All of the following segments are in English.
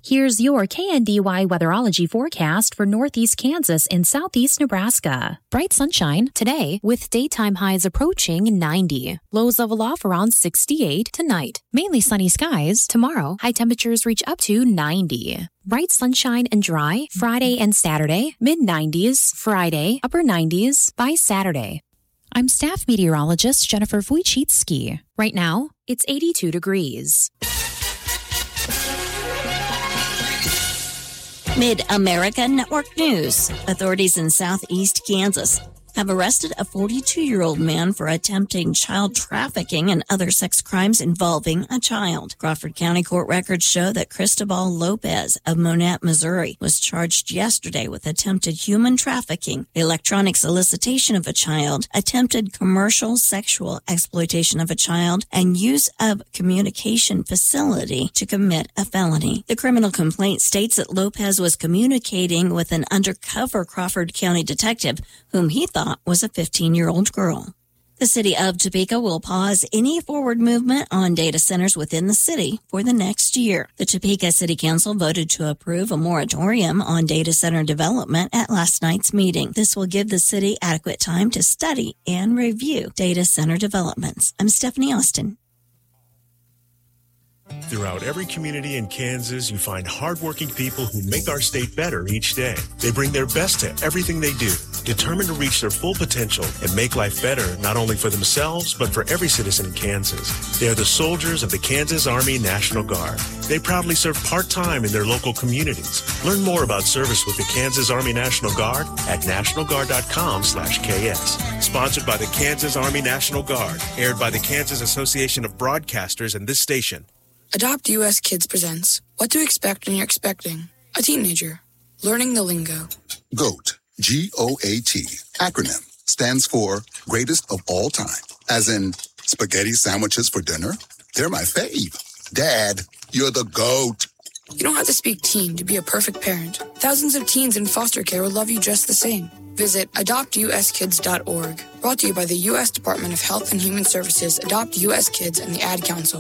Here's your KNDY weatherology forecast for northeast Kansas and southeast Nebraska. Bright sunshine today with daytime highs approaching 90. Lows level off around 68 tonight. Mainly sunny skies tomorrow. High temperatures reach up to 90. Bright sunshine and dry Friday and Saturday. Mid-90s Friday, upper 90s by Saturday. I'm staff meteorologist Jennifer Wojcicki. Right now, it's 82 degrees. Mid-America Network News. Authorities in southeast Kansas have arrested a 42-year-old man for attempting child trafficking and other sex crimes involving a child. Crawford County court records show that Cristobal Lopez of Monette, Missouri, was charged yesterday with attempted human trafficking, electronic solicitation of a child, attempted commercial sexual exploitation of a child, and use of communication facility to commit a felony. The criminal complaint states that Lopez was communicating with an undercover Crawford County detective whom he thought was a 15-year-old girl. The city of Topeka will pause any forward movement on data centers within the city for the next year. The Topeka City Council voted to approve a moratorium on data center development at last night's meeting. This will give the city adequate time to study and review data center developments. I'm Stephanie Austin. Throughout every community in Kansas, you find hardworking people who make our state better each day. They bring their best to everything they do, determined to reach their full potential and make life better not only for themselves, but for every citizen in Kansas. They are the soldiers of the Kansas Army National Guard. They proudly serve part-time in their local communities. Learn more about service with the Kansas Army National Guard at nationalguard.com/KS. Sponsored by the Kansas Army National Guard. Aired by the Kansas Association of Broadcasters and this station. Adopt US Kids presents What to Expect When You're Expecting a Teenager. Learning the lingo. GOAT, G-O-A-T, acronym, stands for Greatest of All Time. As in, spaghetti sandwiches for dinner? They're my fave. Dad, you're the GOAT. You don't have to speak teen to be a perfect parent. Thousands of teens in foster care will love you just the same. Visit adoptuskids.org. Brought to you by the U.S. Department of Health and Human Services, Adopt U.S. Kids, and the Ad Council.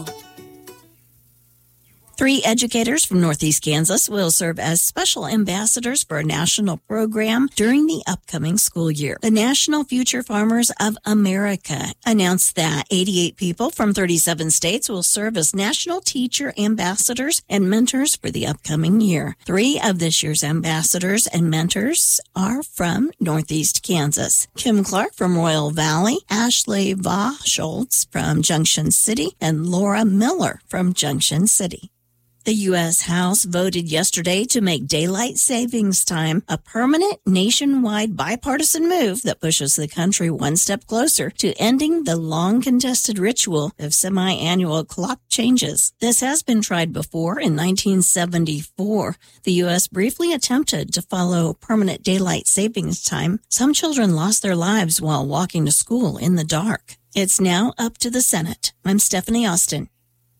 3 educators from Northeast Kansas will serve as special ambassadors for a national program during the upcoming school year. The National Future Farmers of America announced that 88 people from 37 states will serve as national teacher ambassadors and mentors for the upcoming year. 3 of this year's ambassadors and mentors are from Northeast Kansas. Kim Clark from Royal Valley, Ashley Schultz from Junction City, and Laura Miller from Junction City. The U.S. House voted yesterday to make daylight savings time a permanent nationwide bipartisan move that pushes the country one step closer to ending the long-contested ritual of semi-annual clock changes. This has been tried before. In 1974, the U.S. briefly attempted to follow permanent daylight savings time. Some children lost their lives while walking to school in the dark. It's now up to the Senate. I'm Stephanie Austin.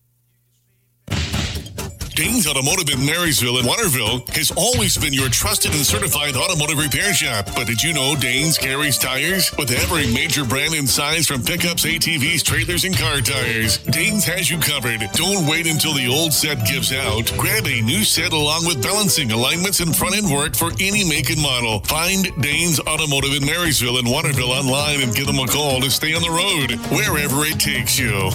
Danes Automotive in Marysville and Waterville has always been your trusted and certified automotive repair shop. But did you know Danes carries tires? With every major brand and size from pickups, ATVs, trailers, and car tires, Danes has you covered. Don't wait until the old set gives out. Grab a new set along with balancing, alignments, and front-end work for any make and model. Find Danes Automotive in Marysville and Waterville online and give them a call to stay on the road, wherever it takes you.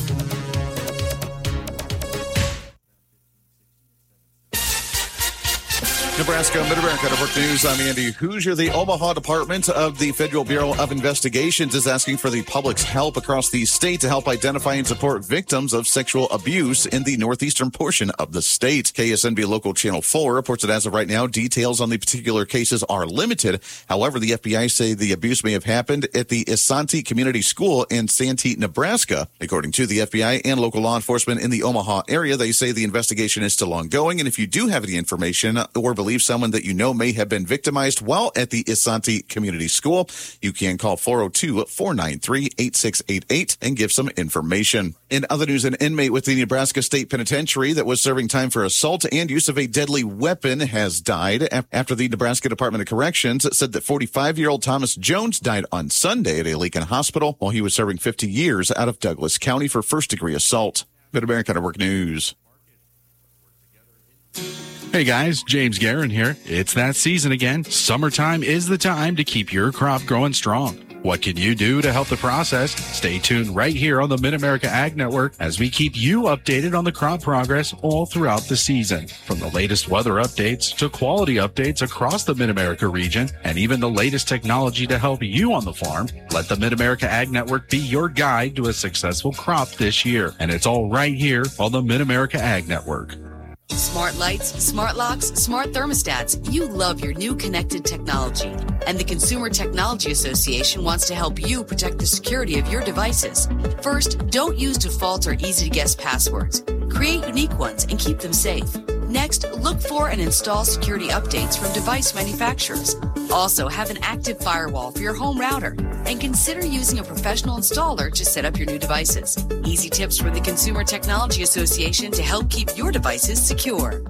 Nebraska Mid-America Network News. I'm Andy Hoosier. The Omaha Department of the Federal Bureau of Investigations is asking for the public's help across the state to help identify and support victims of sexual abuse in the northeastern portion of the state. KSNB Local Channel 4 reports that as of right now, details on the particular cases are limited. However, the FBI say the abuse may have happened at the Isanti Community School in Santee, Nebraska. According to the FBI and local law enforcement in the Omaha area, they say the investigation is still ongoing. And if you do have any information or believe someone that you know may have been victimized while at the Isanti Community School, you can call 402-493-8688 and give some information. In other news, an inmate with the Nebraska State Penitentiary that was serving time for assault and use of a deadly weapon has died after the Nebraska Department of Corrections said that 45-year-old Thomas Jones died on Sunday at a Lincoln hospital while he was serving 50 years out of Douglas County for first-degree assault. Mid-America Network News. Hey guys, James Guerin here. It's that season again. Summertime is the time to keep your crop growing strong. What can you do to help the process? Stay tuned right here on the Mid-America Ag Network as we keep you updated on the crop progress all throughout the season. From the latest weather updates to quality updates across the Mid-America region and even the latest technology to help you on the farm, let the Mid-America Ag Network be your guide to a successful crop this year. And it's all right here on the Mid-America Ag Network. Smart lights, smart locks, smart thermostats. You love your new connected technology. And the Consumer Technology Association wants to help you protect the security of your devices. First, don't use default or easy-to-guess passwords. Create unique ones and keep them safe. Next, look for and install security updates from device manufacturers. Also, have an active firewall for your home router. And consider using a professional installer to set up your new devices. Easy tips from the Consumer Technology Association to help keep your devices secure.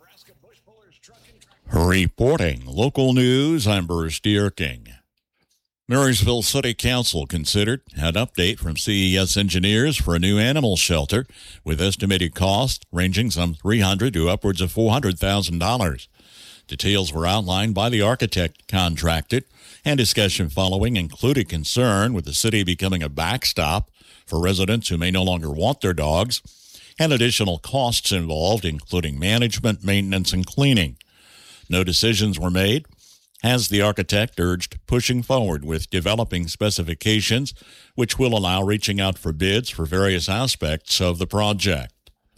Reporting local news, I'm Bruce Dierking. Marysville City Council considered an update from CES engineers for a new animal shelter with estimated cost ranging some $300,000 to upwards of $400,000. Details were outlined by the architect contracted, and discussion following included concern with the city becoming a backstop for residents who may no longer want their dogs, and additional costs involved, including management, maintenance, and cleaning. No decisions were made, as the architect urged pushing forward with developing specifications which will allow reaching out for bids for various aspects of the project.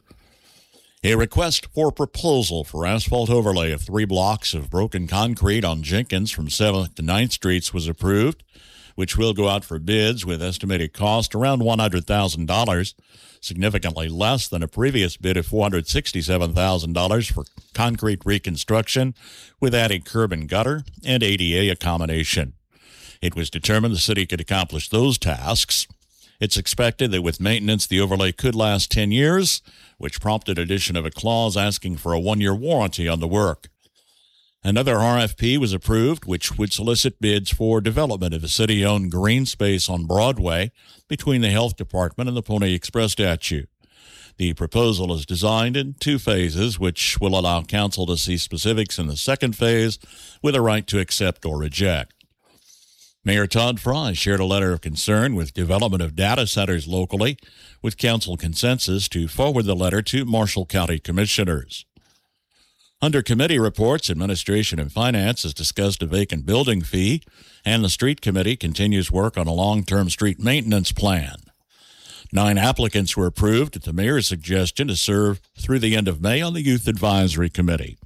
A request for proposal for asphalt overlay of 3 blocks of broken concrete on Jenkins from 7th to 9th Streets was approved, which will go out for bids with estimated cost around $100,000, significantly less than a previous bid of $467,000 for concrete reconstruction with added curb and gutter and ADA accommodation. It was determined the city could accomplish those tasks. It's expected that with maintenance, the overlay could last 10 years, which prompted addition of a clause asking for a 1-year warranty on the work. Another RFP was approved, which would solicit bids for development of a city-owned green space on Broadway between the Health Department and the Pony Express statue. The proposal is designed in 2 phases, which will allow council to see specifics in the second phase with a right to accept or reject. Mayor Todd Fry shared a letter of concern with development of data centers locally, with council consensus to forward the letter to Marshall County Commissioners. Under committee reports, Administration and Finance has discussed a vacant building fee, and the Street Committee continues work on a long-term street maintenance plan. 9 applicants were approved at the mayor's suggestion to serve through the end of May on the Youth Advisory Committee.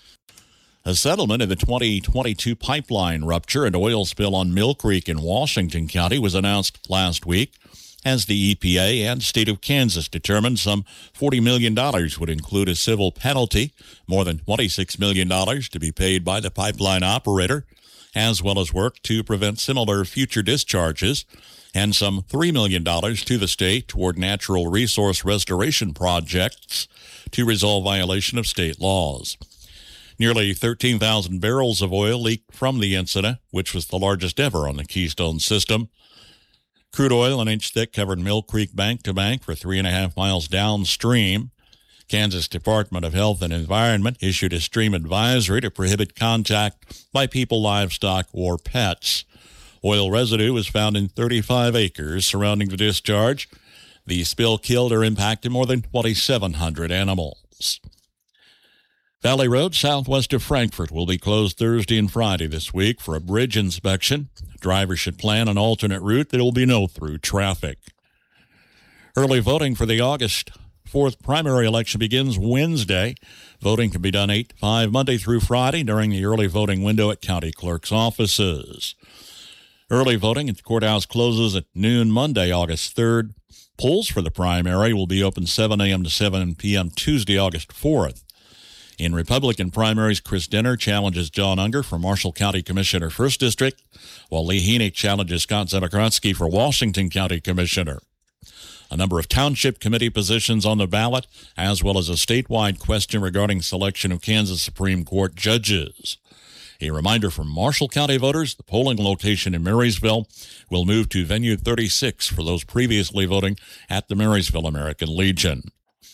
A settlement of the 2022 pipeline rupture and oil spill on Mill Creek in Washington County was announced last week, as the EPA and state of Kansas determined some $40 million would include a civil penalty, more than $26 million to be paid by the pipeline operator, as well as work to prevent similar future discharges, and some $3 million to the state toward natural resource restoration projects to resolve violation of state laws. Nearly 13,000 barrels of oil leaked from the incident, which was the largest ever on the Keystone system. Crude oil an inch thick covered Mill Creek bank to bank for 3.5 miles downstream. Kansas Department of Health and Environment issued a stream advisory to prohibit contact by people, livestock, or pets. Oil residue was found in 35 acres surrounding the discharge. The spill killed or impacted more than 2,700 animals. Valley Road, southwest of Frankfort, will be closed Thursday and Friday this week for a bridge inspection. Drivers should plan an alternate route that will be no through traffic. Early voting for the August 4th primary election begins Wednesday. Voting can be done 8 to 5 Monday through Friday during the early voting window at county clerk's offices. Early voting at the courthouse closes at noon Monday, August 3rd. Polls for the primary will be open 7 a.m. to 7 p.m. Tuesday, August 4th. In Republican primaries, Chris Denner challenges John Unger for Marshall County Commissioner 1st District, while Lee Heenick challenges Scott Zemachratsky for Washington County Commissioner. A number of township committee positions on the ballot, as well as a statewide question regarding selection of Kansas Supreme Court judges. A reminder from Marshall County voters, the polling location in Marysville will move to Venue 36 for those previously voting at the Marysville American Legion.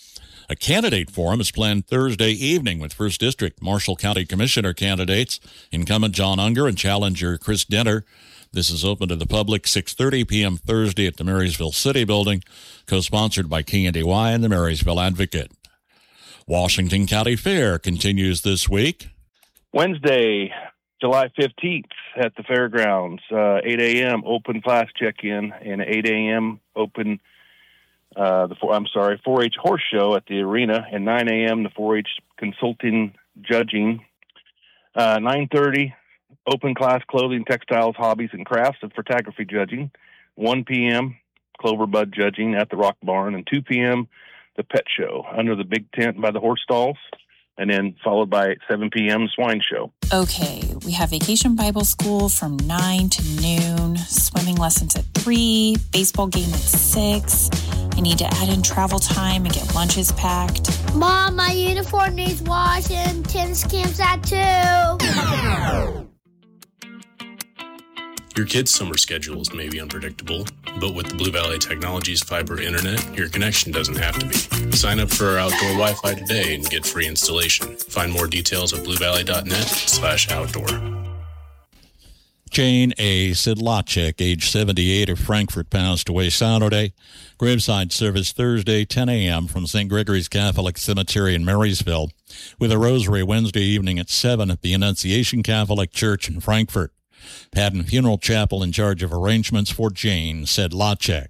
A candidate forum is planned Thursday evening with 1st District Marshall County Commissioner candidates, incumbent John Unger and challenger Chris Denner. This is open to the public 6:30 p.m. Thursday at the Marysville City Building, co-sponsored by KNDY and the Marysville Advocate. Washington County Fair continues this week. Wednesday, July 15th at the fairgrounds, 8 a.m. open class check-in and 8 a.m. open 4-H horse show at the arena, and 9 a.m. the 4-H consulting judging. 9:30 open class clothing, textiles, hobbies, and crafts and photography judging. 1 p.m. Cloverbud judging at the Rock Barn, and 2 p.m. the pet show under the big tent by the horse stalls, and then followed by 7 p.m. swine show. Okay, we have Vacation Bible School from 9 to noon, swimming lessons at 3, baseball game at 6. I need to add in travel time and get lunches packed. Mom, my uniform needs wash and tennis camp's at 2. Your kid's summer schedules may be unpredictable, but with the Blue Valley Technologies fiber internet, your connection doesn't have to be. Sign up for our outdoor Wi-Fi today and get free installation. Find more details at bluevalley.net/outdoor. Jane A. Sidlacek, age 78, of Frankfort, passed away Saturday. Graveside service Thursday, 10 a.m. from St. Gregory's Catholic Cemetery in Marysville, with a rosary Wednesday evening at 7 at the Annunciation Catholic Church in Frankfort. Patton Funeral Chapel in charge of arrangements for Jane Sidlacek.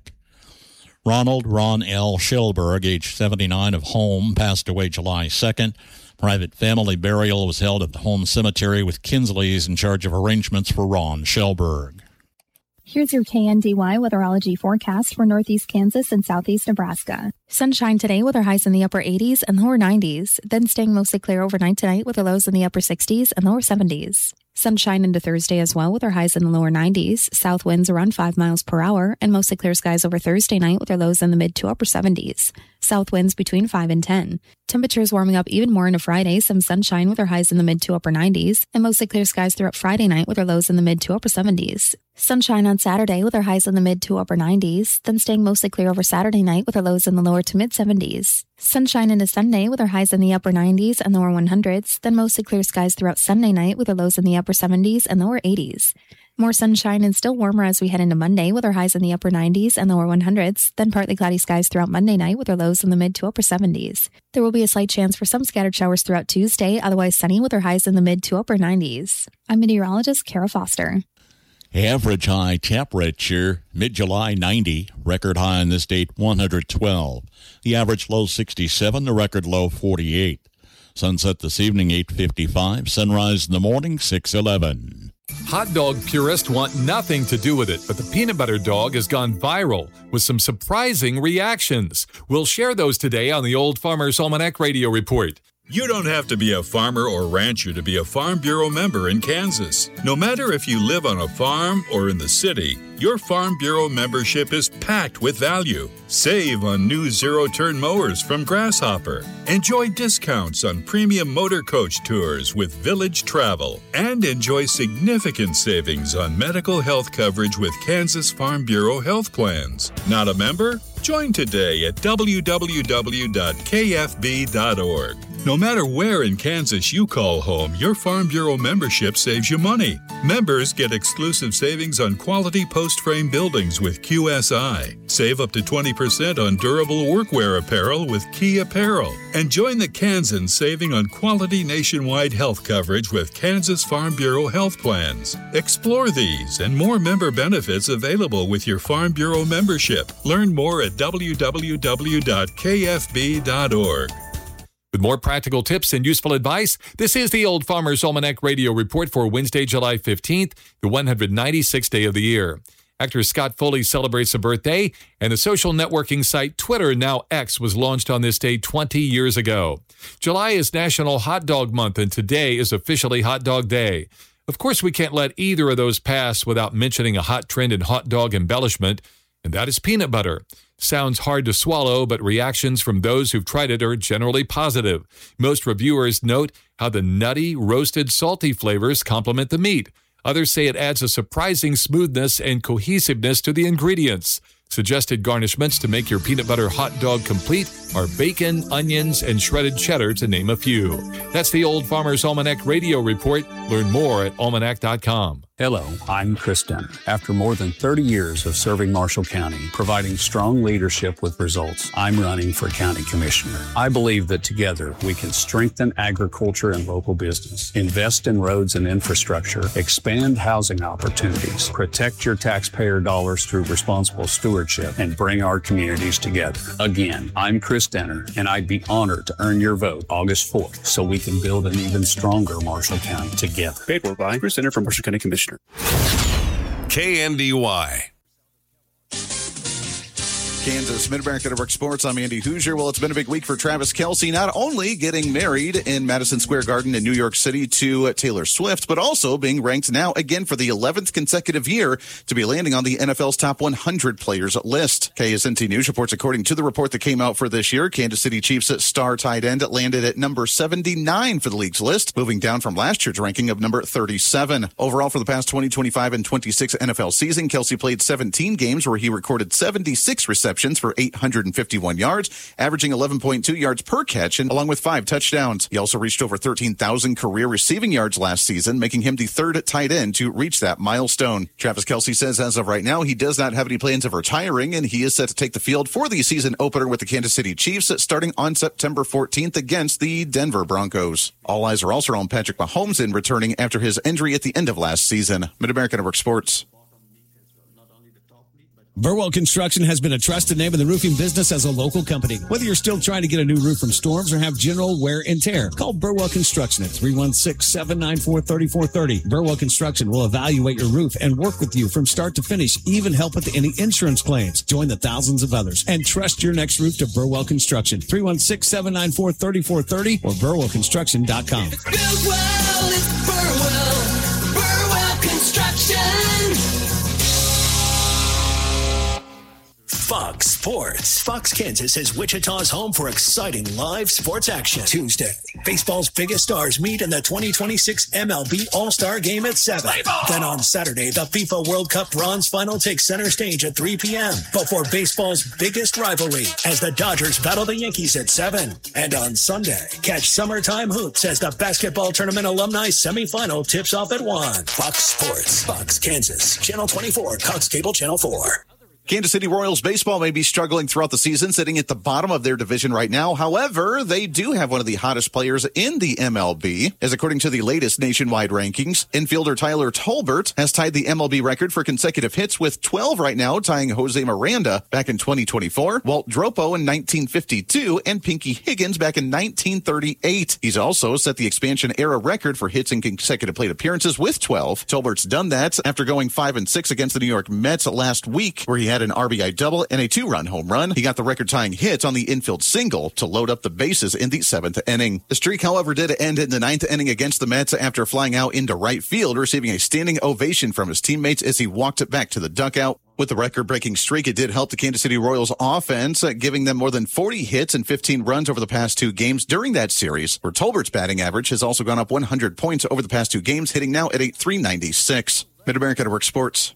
Ron L. Schellberg, age 79, of Holm, passed away July 2nd. Private family burial was held at the Holm Cemetery, with Kinsley's in charge of arrangements for Ron Schellberg. Here's your KNDY weatherology forecast for northeast Kansas and southeast Nebraska. Sunshine today with our highs in the upper 80s and lower 90s, then staying mostly clear overnight tonight with our lows in the upper 60s and lower 70s. Sunshine into Thursday as well with our highs in the lower 90s, south winds around 5 miles per hour, and mostly clear skies over Thursday night with our lows in the mid to upper 70s. South winds between 5 and 10. Temperatures warming up even more into Friday, some sunshine with our highs in the mid to upper 90s, and mostly clear skies throughout Friday night with our lows in the mid to upper 70s. Sunshine on Saturday with our highs in the mid to upper 90s, then staying mostly clear over Saturday night with our lows in the lower to mid 70s. Sunshine into Sunday with our highs in the upper 90s and lower 100s, then mostly clear skies throughout Sunday night with our lows in the upper 70s and lower 80s. More sunshine and still warmer as we head into Monday with our highs in the upper 90s and lower 100s, then partly cloudy skies throughout Monday night with our lows in the mid to upper 70s. There will be a slight chance for some scattered showers throughout Tuesday, otherwise sunny with our highs in the mid to upper 90s. I'm meteorologist Kara Foster. Average high temperature, mid-July 90, record high on this date 112. The average low 67, the record low 48. Sunset this evening 8:55, sunrise in the morning 6:11. Hot dog purists want nothing to do with it, but the peanut butter dog has gone viral with some surprising reactions. We'll share those today on the Old Farmer's Almanac Radio Report. You don't have to be a farmer or rancher to be a Farm Bureau member in Kansas. No matter if you live on a farm or in the city, your Farm Bureau membership is packed with value. Save on new zero-turn mowers from Grasshopper. Enjoy discounts on premium motor coach tours with Village Travel. And enjoy significant savings on medical health coverage with Kansas Farm Bureau health plans. Not a member? Join today at www.kfb.org. No matter where in Kansas you call home, your Farm Bureau membership saves you money. Members get exclusive savings on quality post-frame buildings with QSI. Save up to 20% on durable workwear apparel with Key Apparel. And join the Kansans saving on quality nationwide health coverage with Kansas Farm Bureau health plans. Explore these and more member benefits available with your Farm Bureau membership. Learn more at www.kfb.org. With more practical tips and useful advice, this is the Old Farmer's Almanac Radio Report for Wednesday, July 15th, the 196th day of the year. Actor Scott Foley celebrates a birthday, and the social networking site Twitter, now X, was launched on this day 20 years ago. July is National Hot Dog Month, and today is officially Hot Dog Day. Of course, we can't let either of those pass without mentioning a hot trend in hot dog embellishment, and that is peanut butter. Sounds hard to swallow, but reactions from those who've tried it are generally positive. Most reviewers note how the nutty, roasted, salty flavors complement the meat. Others say it adds a surprising smoothness and cohesiveness to the ingredients. Suggested garnishments to make your peanut butter hot dog complete are bacon, onions, and shredded cheddar, to name a few. That's the Old Farmer's Almanac Radio Report. Learn more at almanac.com. Hello, I'm Chris Denner. After more than 30 years of serving Marshall County, providing strong leadership with results, I'm running for County Commissioner. I believe that together we can strengthen agriculture and local business, invest in roads and infrastructure, expand housing opportunities, protect your taxpayer dollars through responsible stewardship, and bring our communities together. Again, I'm Chris Denner, and I'd be honored to earn your vote August 4th so we can build an even stronger Marshall County together. Paid for by Chris Denner from Marshall County Commissioner. KNDY. Kansas Mid-America Network Sports. I'm Andy Hoosier. Well, it's been a big week for Travis Kelce, not only getting married in Madison Square Garden in New York City to Taylor Swift, but also being ranked now again for the 11th consecutive year to be landing on the NFL's top 100 players list. KSNT News reports, according to the report that came out for this year, Kansas City Chiefs star tight end landed at number 79 for the league's list, moving down from last year's ranking of number 37. Overall, for the past 20, 25, and 26 NFL season, Kelce played 17 games where he recorded 76 receptions for 851 yards, averaging 11.2 yards per catch, and along with 5 touchdowns. He also reached over 13,000 career receiving yards last season, making him the third tight end to reach that milestone. Travis Kelce says as of right now, he does not have any plans of retiring, and he is set to take the field for the season opener with the Kansas City Chiefs starting on September 14th against the Denver Broncos. All eyes are also on Patrick Mahomes in returning after his injury at the end of last season. Mid-America Network Sports. Burwell Construction has been a trusted name in the roofing business as a local company. Whether you're still trying to get a new roof from storms or have general wear and tear, call Burwell Construction at 316-794-3430. Burwell Construction will evaluate your roof and work with you from start to finish, even help with any insurance claims. Join the thousands of others and trust your next roof to Burwell Construction. 316-794-3430 or burwellconstruction.com. Burwell is Burwell. Burwell Construction. Fox Sports. Fox Kansas is Wichita's home for exciting live sports action. Tuesday, baseball's biggest stars meet in the 2026 MLB All-Star Game at 7. Then on Saturday, the FIFA World Cup Bronze Final takes center stage at 3 p.m. before baseball's biggest rivalry as the Dodgers battle the Yankees at 7. And on Sunday, catch summertime hoops as the basketball tournament alumni semifinal tips off at 1. Fox Sports. Fox Kansas. Channel 24. Cox Cable Channel 4. Kansas City Royals baseball may be struggling throughout the season, sitting at the bottom of their division right now. However, they do have one of the hottest players in the MLB, as according to the latest nationwide rankings, infielder Tyler Tolbert has tied the MLB record for consecutive hits with 12 right now, tying Jose Miranda back in 2024, Walt Dropo in 1952, and Pinky Higgins back in 1938. He's also set the expansion era record for hits in consecutive plate appearances with 12. Tolbert's done that after going 5-6 against the New York Mets last week, where he had an RBI double and a 2-run home run. He got the record-tying hit on the infield single to load up the bases in the 7th inning. The streak, however, did end in the 9th inning against the Mets after flying out into right field, receiving a standing ovation from his teammates as he walked back to the dugout. With the record-breaking streak, it did help the Kansas City Royals offense, giving them more than 40 hits and 15 runs over the past 2 games during that series, where Tolbert's batting average has also gone up 100 points over the past 2 games, hitting now at a .396. Mid-America Network Sports.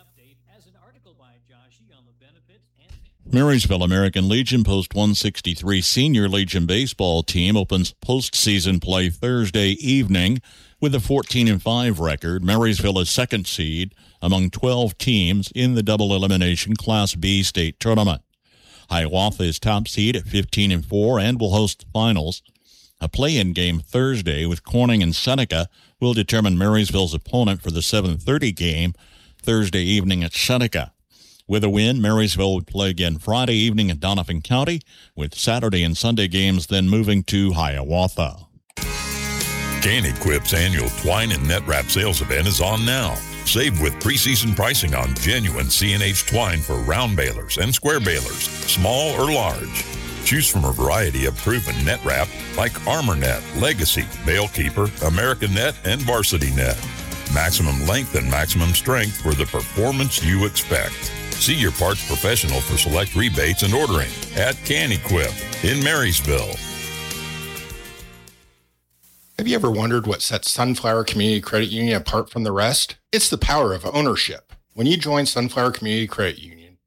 Marysville American Legion Post 163 Senior Legion baseball team opens postseason play Thursday evening with a 14-5 record. Marysville is second seed among 12 teams in the double elimination Class B state tournament. Hiawatha is top seed at 15-4 and will host the finals. A play-in game Thursday with Corning and Seneca will determine Marysville's opponent for the 7:30 game Thursday evening at Seneca. With a win, Marysville would play again Friday evening in Donovan County, with Saturday and Sunday games then moving to Hiawatha. Can-Equip's annual twine and net wrap sales event is on now. Save with preseason pricing on genuine C&H twine for round balers and square balers, small or large. Choose from a variety of proven net wrap like Armor Net, Legacy, Bale Keeper, American Net, and Varsity Net. Maximum length and maximum strength for the performance you expect. See your parts professional for select rebates and ordering at Can-Equip in Marysville. Have you ever wondered what sets Sunflower Community Credit Union apart from the rest? It's the power of ownership. When you join Sunflower Community Credit Union,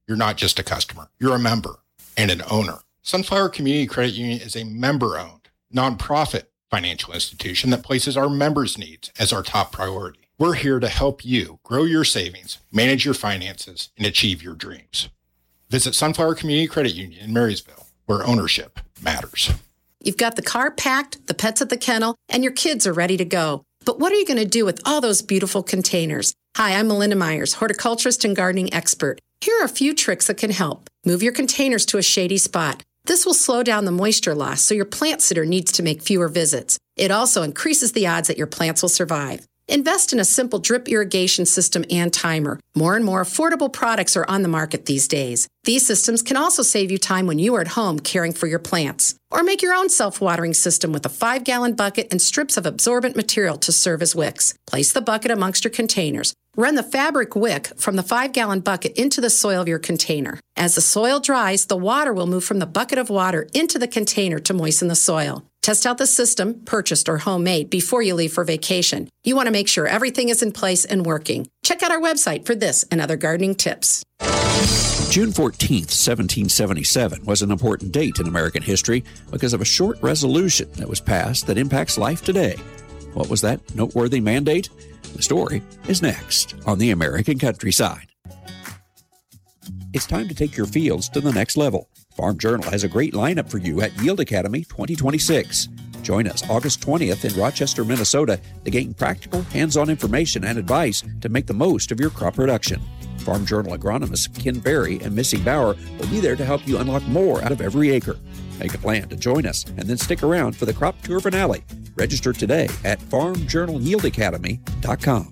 You're not just a customer. You're a member and an owner. Sunflower Community Credit Union is a member-owned, nonprofit financial institution that places our members' needs as our top priority. We're here to help you grow your savings, manage your finances, and achieve your dreams. Visit Sunflower Community Credit Union in Marysville, where ownership matters. You've got the car packed, the pets at the kennel, and your kids are ready to go. But what are you going to do with all those beautiful containers? Hi, I'm Melinda Myers, horticulturist and gardening expert. Here are a few tricks that can help. Move your containers to a shady spot. This will slow down the moisture loss, so your plant sitter needs to make fewer visits. It also increases the odds that your plants will survive. Invest in a simple drip irrigation system and timer. More and more affordable products are on the market these days. These systems can also save you time when you are at home caring for your plants. Or make your own self-watering system with a 5-gallon bucket and strips of absorbent material to serve as wicks. Place the bucket amongst your containers. Run the fabric wick from the 5-gallon bucket into the soil of your container. As the soil dries, the water will move from the bucket of water into the container to moisten the soil. Test out the system, purchased or homemade, before you leave for vacation. You want to make sure everything is in place and working. Check out our website for this and other gardening tips. June 14th, 1777 was an important date in American history because of a short resolution that was passed that impacts life today. What was that noteworthy mandate? The story is next on the American Countryside. It's time to take your fields to the next level. Farm Journal has a great lineup for you at Yield Academy 2026. Join us August 20th in Rochester, Minnesota to gain practical, hands-on information and advice to make the most of your crop production. Farm Journal agronomists Ken Berry and Missy Bauer will be there to help you unlock more out of every acre. Make a plan to join us and then stick around for the crop tour finale. Register today at farmjournalyieldacademy.com.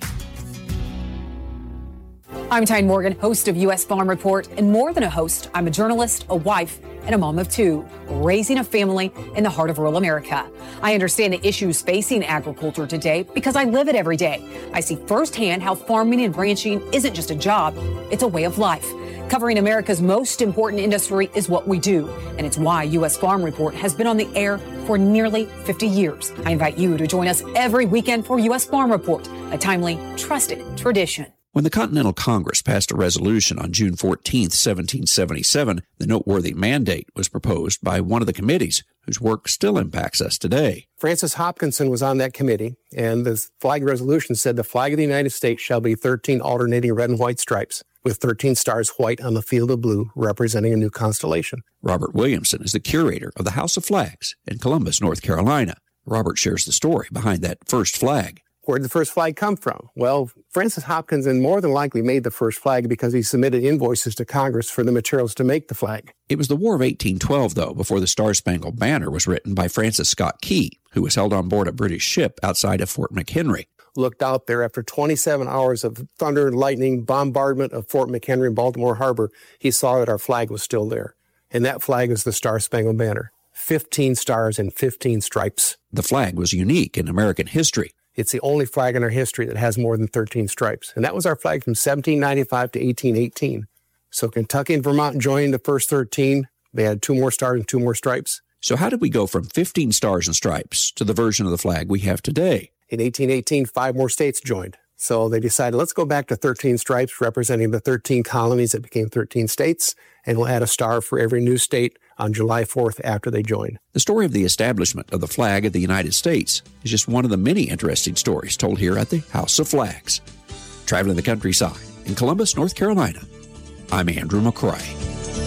I'm Tyne Morgan, host of U.S. Farm Report, and more than a host, I'm a journalist, a wife, and a mom of two, raising a family in the heart of rural America. I understand the issues facing agriculture today because I live it every day. I see firsthand how farming and ranching isn't just a job, it's a way of life. Covering America's most important industry is what we do, and it's why U.S. Farm Report has been on the air for nearly 50 years. I invite you to join us every weekend for U.S. Farm Report, a timely, trusted tradition. When the Continental Congress passed a resolution on June 14, 1777, the noteworthy mandate was proposed by one of the committees whose work still impacts us today. Francis Hopkinson was on that committee, and the flag resolution said the flag of the United States shall be 13 alternating red and white stripes, with 13 stars white on the field of blue, representing a new constellation. Robert Williamson is the curator of the House of Flags in Columbus, North Carolina. Robert shares the story behind that first flag. Where did the first flag come from? Well, Francis Hopkinson more than likely made the first flag because he submitted invoices to Congress for the materials to make the flag. It was the War of 1812, though, before the Star-Spangled Banner was written by Francis Scott Key, who was held on board a British ship outside of Fort McHenry. Looked out there after 27 hours of thunder and lightning bombardment of Fort McHenry in Baltimore Harbor, he saw that our flag was still there. And that flag is the Star-Spangled Banner. 15 stars and 15 stripes. The flag was unique in American history. It's the only flag in our history that has more than 13 stripes. And that was our flag from 1795 to 1818. So Kentucky and Vermont joined the first 13. They had 2 more stars and 2 more stripes. So how did we go from 15 stars and stripes to the version of the flag we have today? In 1818, 5 more states joined. So they decided, let's go back to 13 stripes representing the 13 colonies that became 13 states, and we'll add a star for every new state on July 4th after they joined. The story of the establishment of the flag of the United States is just one of the many interesting stories told here at the House of Flags. Traveling the countryside in Columbus, North Carolina, I'm Andrew McCrae.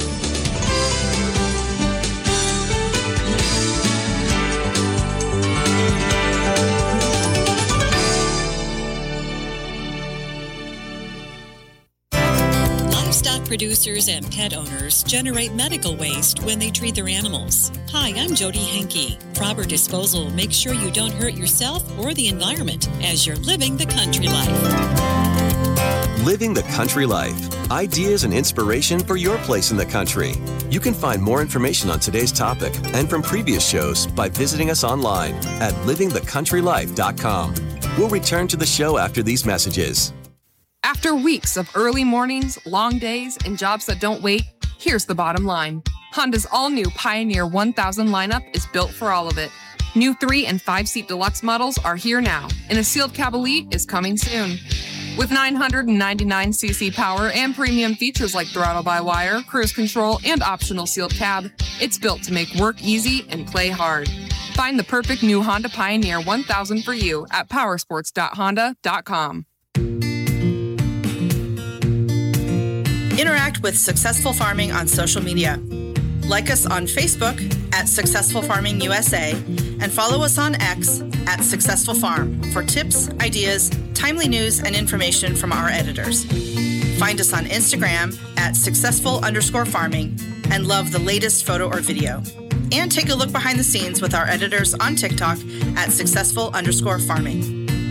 Producers and pet owners generate medical waste when they treat their animals. Hi, I'm Jody Henke. Proper disposal makes sure you don't hurt yourself or the environment as you're living the country life. Living the country life. Ideas and inspiration for your place in the country. You can find more information on today's topic and from previous shows by visiting us online at livingthecountrylife.com. We'll return to the show after these messages. After weeks of early mornings, long days, and jobs that don't wait, here's the bottom line. Honda's all-new Pioneer 1000 lineup is built for all of it. New 3- and 5-seat deluxe models are here now, and a sealed cab elite is coming soon. With 999cc power and premium features like throttle-by-wire, cruise control, and optional sealed cab, it's built to make work easy and play hard. Find the perfect new Honda Pioneer 1000 for you at powersports.honda.com. Interact with Successful Farming on social media. Like us on Facebook at Successful Farming USA and follow us on X at Successful Farm for tips, ideas, timely news, and information from our editors. Find us on Instagram at successful_farming and love the latest photo or video. And take a look behind the scenes with our editors on TikTok at successful_farming.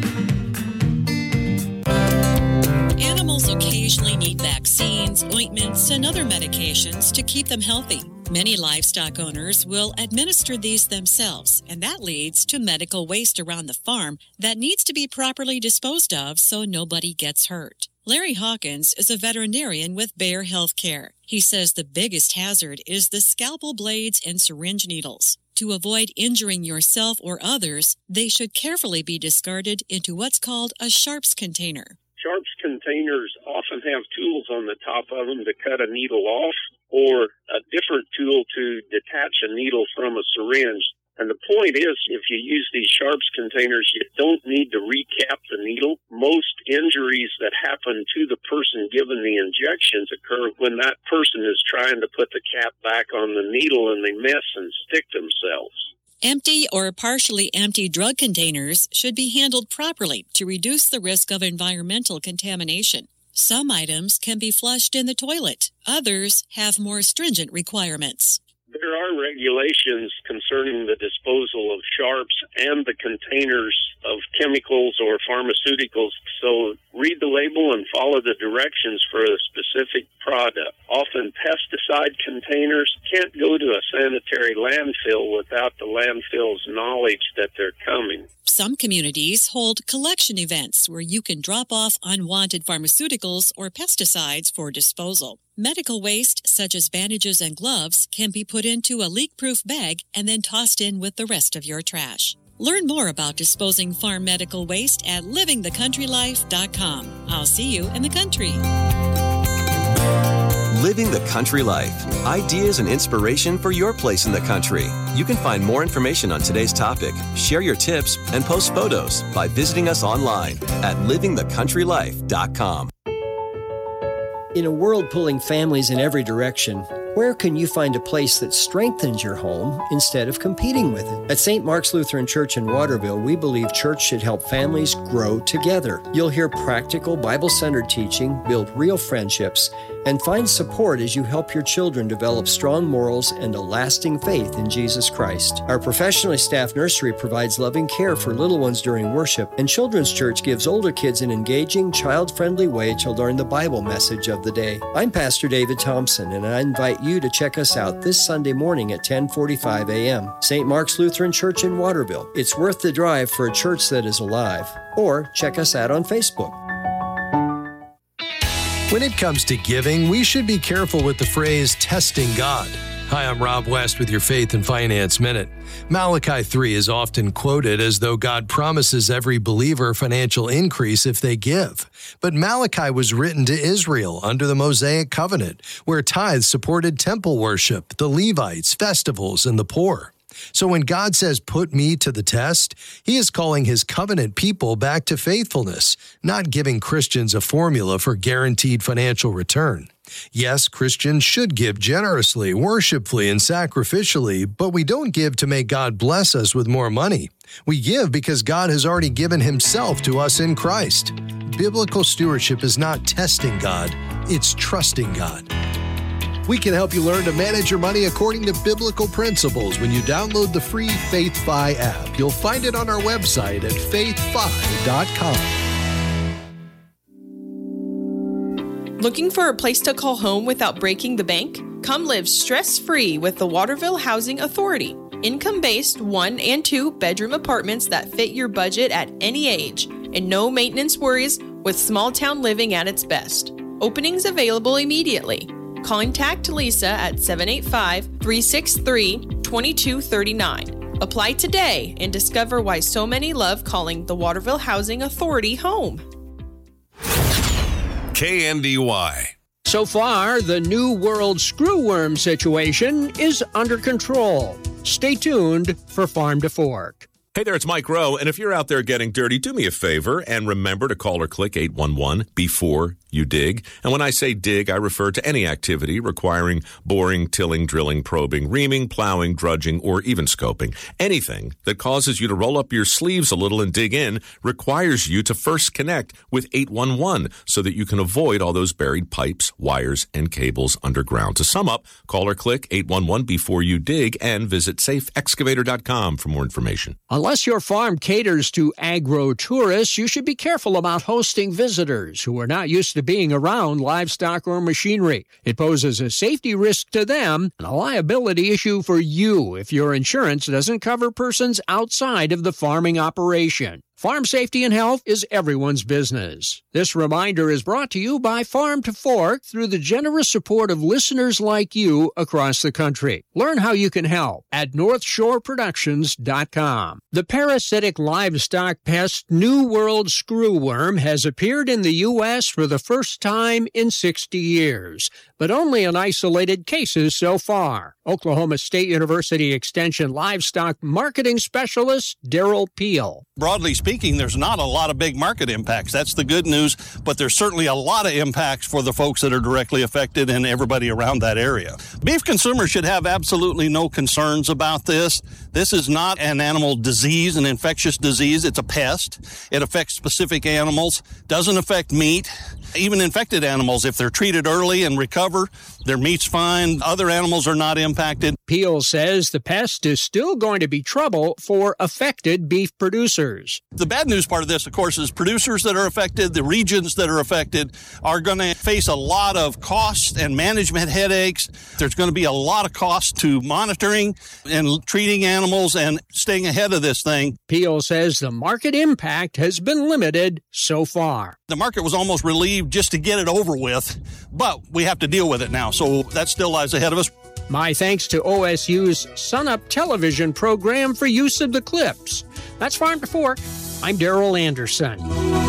Animals occasionally need vaccines, ointments, and other medications to keep them healthy. Many livestock owners will administer these themselves, and that leads to medical waste around the farm that needs to be properly disposed of so nobody gets hurt. Larry Hawkins is a veterinarian with Bayer Healthcare. He says the biggest hazard is the scalpel blades and syringe needles. To avoid injuring yourself or others, they should carefully be discarded into what's called a sharps container. Sharps containers often have tools on the top of them to cut a needle off, or a different tool to detach a needle from a syringe. And the point is, if you use these Sharps containers, you don't need to recap the needle. Most injuries that happen to the person given the injections occur when that person is trying to put the cap back on the needle and they miss and stick themselves. Empty or partially empty drug containers should be handled properly to reduce the risk of environmental contamination. Some items can be flushed in the toilet. Others have more stringent requirements. There are regulations concerning the disposal of Sharps and the containers of chemicals or pharmaceuticals, so read the label and follow the directions for a specific product. Often pesticide containers can't go to a sanitary landfill without the landfill's knowledge that they're coming. Some communities hold collection events where you can drop off unwanted pharmaceuticals or pesticides for disposal. Medical waste, such as bandages and gloves, can be put into a leak-proof bag and then tossed in with the rest of your trash. Learn more about disposing farm medical waste at livingthecountrylife.com. I'll see you in the country. Living the Country Life. Ideas and inspiration for your place in the country. You can find more information on today's topic, share your tips, and post photos by visiting us online at livingthecountrylife.com. In a world pulling families in every direction, where can you find a place that strengthens your home instead of competing with it? At St. Mark's Lutheran Church in Waterville, we believe church should help families grow together. You'll hear practical, Bible-centered teaching, build real friendships, and find support as you help your children develop strong morals and a lasting faith in Jesus Christ. Our professionally staffed nursery provides loving care for little ones during worship, and Children's Church gives older kids an engaging, child-friendly way to learn the Bible message of the day. I'm Pastor David Thompson, and I invite you to check us out this Sunday morning at 10:45 a.m. St. Mark's Lutheran Church in Waterville. It's worth the drive for a church that is alive. Or check us out on Facebook. When it comes to giving, we should be careful with the phrase testing God. Hi, I'm Rob West with your Faith and Finance Minute. Malachi 3 is often quoted as though God promises every believer financial increase if they give. But Malachi was written to Israel under the Mosaic covenant, where tithes supported temple worship, the Levites, festivals, and the poor. So when God says, "Put me to the test," he is calling his covenant people back to faithfulness, not giving Christians a formula for guaranteed financial return. Yes, Christians should give generously, worshipfully, and sacrificially, but we don't give to make God bless us with more money. We give because God has already given himself to us in Christ. Biblical stewardship is not testing God, it's trusting God. We can help you learn to manage your money according to biblical principles when you download the free FaithFi app. You'll find it on our website at faithfi.com. Looking for a place to call home without breaking the bank? Come live stress-free with the Waterville Housing Authority. Income-based 1- and 2-bedroom apartments that fit your budget at any age, and no maintenance worries with small-town living at its best. Openings available immediately. Contact Lisa at 785-363-2239. Apply today and discover why so many love calling the Waterville Housing Authority home. KNDY. So far, the New World screwworm situation is under control. Stay tuned for Farm to Fork. Hey there, it's Mike Rowe, and if you're out there getting dirty, do me a favor and remember to call or click 811 before you dig. And when I say dig, I refer to any activity requiring boring, tilling, drilling, probing, reaming, plowing, drudging, or even scoping. Anything that causes you to roll up your sleeves a little and dig in requires you to first connect with 811 so that you can avoid all those buried pipes, wires, and cables underground. To sum up, call or click 811 before you dig and visit safeexcavator.com for more information. Unless your farm caters to agro-tourists, you should be careful about hosting visitors who are not used to being around livestock or machinery. It poses a safety risk to them and a liability issue for you if your insurance doesn't cover persons outside of the farming operation. Farm safety and health is everyone's business. This reminder is brought to you by Farm to Fork through the generous support of listeners like you across the country. Learn how you can help at NorthshoreProductions.com. The parasitic livestock pest New World screwworm has appeared in the U.S. for the first time in 60 years, but only in isolated cases so far. Oklahoma State University Extension livestock marketing specialist Daryl Peel. Broadly speaking, there's not a lot of big market impacts. That's the good news, but there's certainly a lot of impacts for the folks that are directly affected and everybody around that area. Beef consumers should have absolutely no concerns about this. This is not an animal disease, an infectious disease. It's a pest. It affects specific animals, doesn't affect meat. Even infected animals, if they're treated early and recover, their meat's fine. Other animals are not impacted. Peel says the pest is still going to be trouble for affected beef producers. The bad news part of this, of course, is producers that are affected, the regions that are affected, are going to face a lot of costs and management headaches. There's going to be a lot of cost to monitoring and treating animals and staying ahead of this thing. Peel says the market impact has been limited so far. The market was almost relieved just to get it over with, but we have to deal with it now, so that still lies ahead of us. My thanks to OSU's Sunup television program for use of the clips. That's Farm to Fork. I'm Daryl Anderson.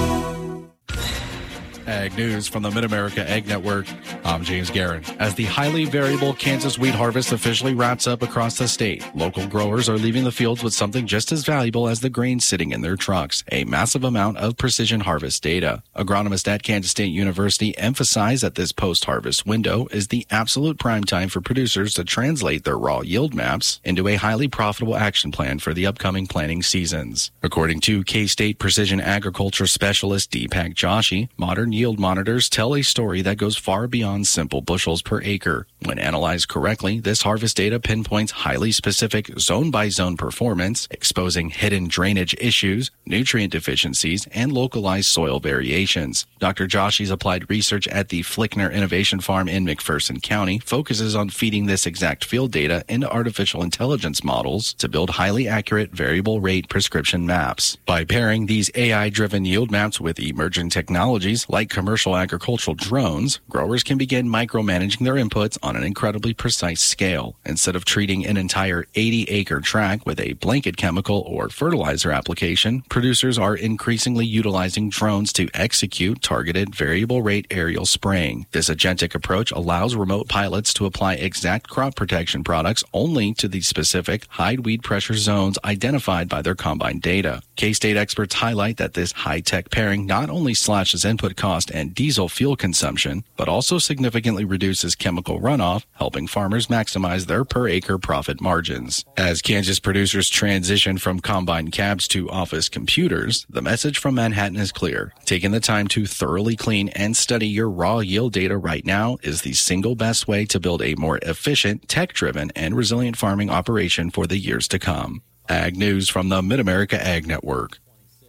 Ag News from the Mid-America Ag Network. I'm James Guerin. As the highly variable Kansas wheat harvest officially wraps up across the state, local growers are leaving the fields with something just as valuable as the grain sitting in their trucks, a massive amount of precision harvest data. Agronomists at Kansas State University emphasize that this post-harvest window is the absolute prime time for producers to translate their raw yield maps into a highly profitable action plan for the upcoming planting seasons. According to K-State Precision Agriculture Specialist Deepak Joshi, modern yield monitors tell a story that goes far beyond simple bushels per acre. When analyzed correctly, this harvest data pinpoints highly specific zone-by-zone performance, exposing hidden drainage issues, nutrient deficiencies, and localized soil variations. Dr. Joshi's applied research at the Flickner Innovation Farm in McPherson County focuses on feeding this exact field data into artificial intelligence models to build highly accurate variable rate prescription maps. By pairing these AI-driven yield maps with emerging technologies like commercial agricultural drones, growers can begin micromanaging their inputs on an incredibly precise scale. Instead of treating an entire 80-acre tract with a blanket chemical or fertilizer application, producers are increasingly utilizing drones to execute targeted variable rate aerial spraying. This agentic approach allows remote pilots to apply exact crop protection products only to the specific high weed pressure zones identified by their combine data. K-State experts highlight that this high-tech pairing not only slashes input cost and diesel fuel consumption, but also significantly reduces chemical runoff, helping farmers maximize their per-acre profit margins. As Kansas producers transition from combine cabs to office computers, the message from Manhattan is clear. Taking the time to thoroughly clean and study your raw yield data right now is the single best way to build a more efficient, tech-driven, and resilient farming operation for the years to come. Ag News from the Mid-America Ag Network.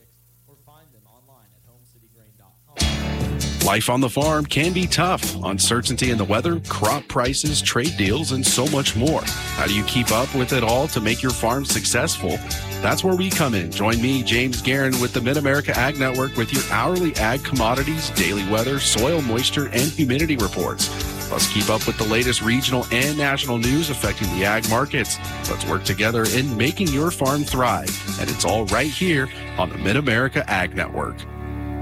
Life on the farm can be tough. Uncertainty in the weather, crop prices, trade deals, and so much more. How do you keep up with it all to make your farm successful? That's where we come in. Join me, James Guerin, with the Mid-America Ag Network with your hourly ag commodities, daily weather, soil moisture, and humidity reports. Let's keep up with the latest regional and national news affecting the ag markets. Let's work together in making your farm thrive. And it's all right here on the Mid-America Ag Network.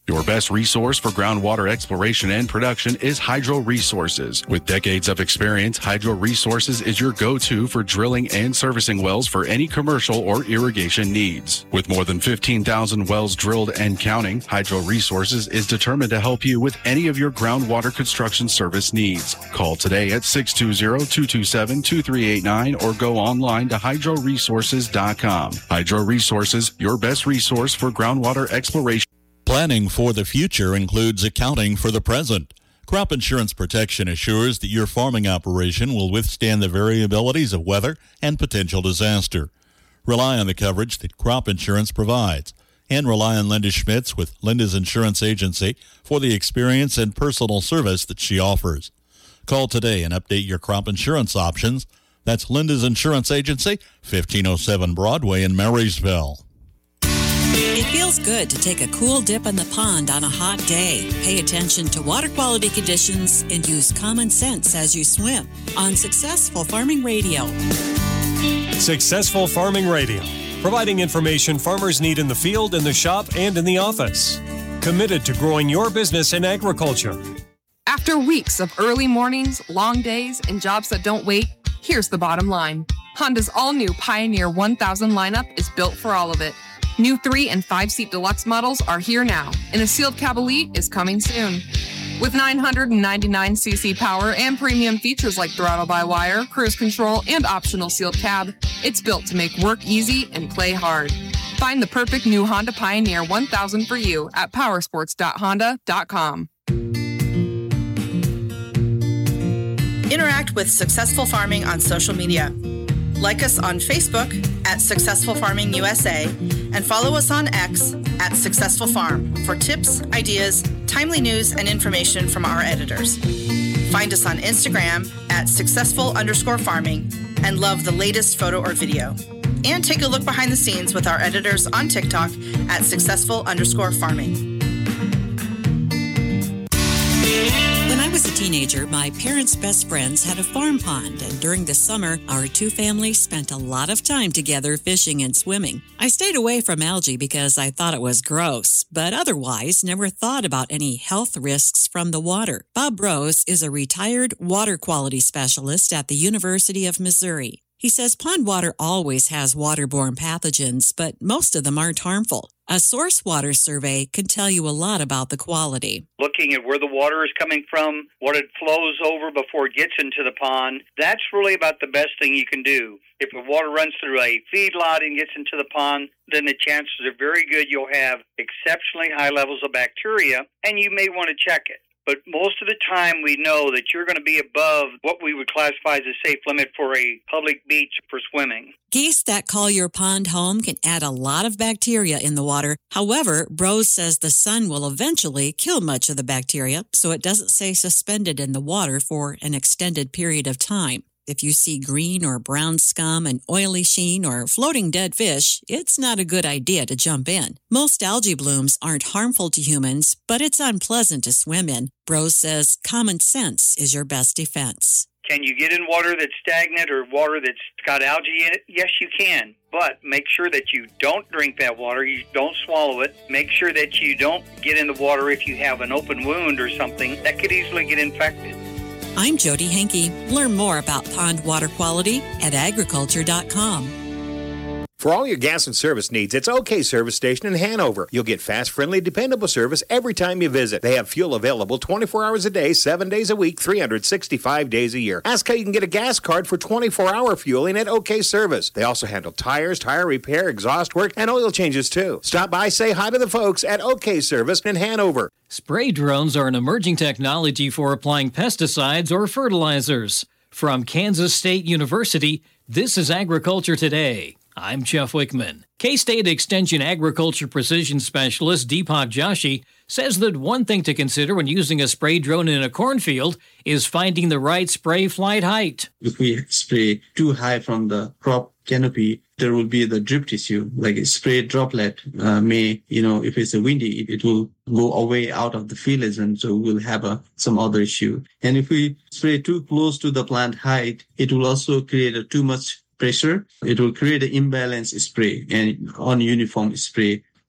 Your best resource for groundwater exploration and production is Hydro Resources. With decades of experience, Hydro Resources is your go-to for drilling and servicing wells for any commercial or irrigation needs. With more than 15,000 wells drilled and counting, Hydro Resources is determined to help you with any of your groundwater construction service needs. Call today at 620-227-2389 or go online to hydroresources.com. Hydro Resources, your best resource for groundwater exploration. Planning for the future includes accounting for the present. Crop insurance protection assures that your farming operation will withstand the variabilities of weather and potential disaster. Rely on the coverage that crop insurance provides, and rely on Linda Schmitz with Linda's Insurance Agency for the experience and personal service that she offers. Call today and update your crop insurance options. That's Linda's Insurance Agency, 1507 Broadway in Marysville. It feels good to take a cool dip in the pond on a hot day. Pay attention to water quality conditions and use common sense as you swim on Successful Farming Radio. Successful Farming Radio, providing information farmers need in the field, in the shop, and in the office. Committed to growing your business in agriculture. After weeks of early mornings, long days, and jobs that don't wait, here's the bottom line. Honda's all-new Pioneer 1000 lineup is built for all of it. New 3- and 5-seat deluxe models are here now, and a sealed cab elite is coming soon. With 999cc power and premium features like throttle-by-wire, cruise control, and optional sealed cab, it's built to make work easy and play hard. Find the perfect new Honda Pioneer 1000 for you at powersports.honda.com. Interact with Successful Farming on social media. Like us on Facebook at Successful Farming USA and follow us on X at Successful Farm for tips, ideas, timely news, and information from our editors. Find us on Instagram at successful_farming and love the latest photo or video. And take a look behind the scenes with our editors on TikTok at successful_farming. When I was a teenager, my parents' best friends had a farm pond, and during the summer, our two families spent a lot of time together fishing and swimming. I stayed away from algae because I thought it was gross, but otherwise never thought about any health risks from the water. Bob Rose is a retired water quality specialist at the University of Missouri. He says pond water always has waterborne pathogens, but most of them aren't harmful. A source water survey can tell you a lot about the quality. Looking at where the water is coming from, what it flows over before it gets into the pond, that's really about the best thing you can do. If the water runs through a feedlot and gets into the pond, then the chances are very good you'll have exceptionally high levels of bacteria, and you may want to check it. But most of the time, we know that you're going to be above what we would classify as a safe limit for a public beach for swimming. Geese that call your pond home can add a lot of bacteria in the water. However, Brose says the sun will eventually kill much of the bacteria, so it doesn't stay suspended in the water for an extended period of time. If you see green or brown scum, an oily sheen, or floating dead fish, it's not a good idea to jump in. Most algae blooms aren't harmful to humans, but it's unpleasant to swim in. Brose says common sense is your best defense. Can you get in water that's stagnant or water that's got algae in it? Yes, you can. But make sure that you don't drink that water, you don't swallow it. Make sure that you don't get in the water if you have an open wound or something that could easily get infected. I'm Jody Henke. Learn more about pond water quality at agriculture.com. For all your gas and service needs, it's OK Service Station in Hanover. You'll get fast, friendly, dependable service every time you visit. They have fuel available 24 hours a day, 7 days a week, 365 days a year. Ask how you can get a gas card for 24-hour fueling at OK Service. They also handle tires, tire repair, exhaust work, and oil changes too. Stop by, say hi to the folks at OK Service in Hanover. Spray drones are an emerging technology for applying pesticides or fertilizers. From Kansas State University, this is Agriculture Today. I'm Jeff Wickman. K-State Extension Agriculture Precision Specialist Deepak Joshi says that one thing to consider when using a spray drone in a cornfield is finding the right spray flight height. If we spray too high from the crop canopy, there will be the drip tissue, like a spray droplet if it's a windy, it will go away out of the fillets, and so we'll have some other issue. And if we spray too close to the plant height, it will also create too much pressure. It will create an imbalanced spray and ununiform spray.